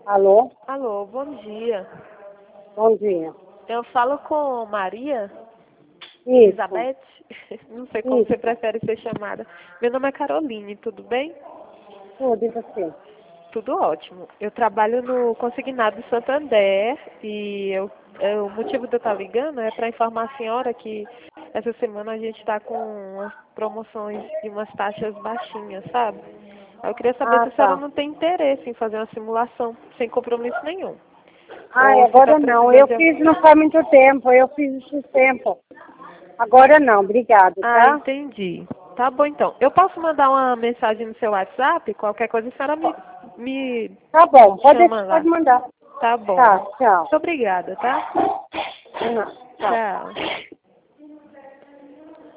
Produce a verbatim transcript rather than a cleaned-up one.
Alô? Alô, bom dia. Bom dia. Eu falo com Maria? Isso. Elizabeth? Não sei como Isso. você prefere ser chamada. Meu nome é Caroline, tudo bem? Tudo e você? Tudo ótimo. Eu trabalho no Consignado Santander e eu, é, o motivo de eu estar ligando é para informar a senhora que essa semana a gente está com umas promoções de umas taxas baixinhas, sabe? Eu queria saber Ah, se a senhora tá. não tem interesse em fazer uma simulação sem compromisso nenhum. Ai, Ou se está agora não. precisando Eu de... fiz não faz muito tempo. Eu fiz esse tempo. Agora não. Obrigado, Ah, tá? entendi. Tá bom, então. Eu posso mandar uma mensagem no seu WhatsApp? Qualquer coisa a senhora me, me Tá bom. Pode, chama pode lá. mandar. Tá bom. Tá, tchau. Muito obrigada, tá? Uhum, tchau. Tchau.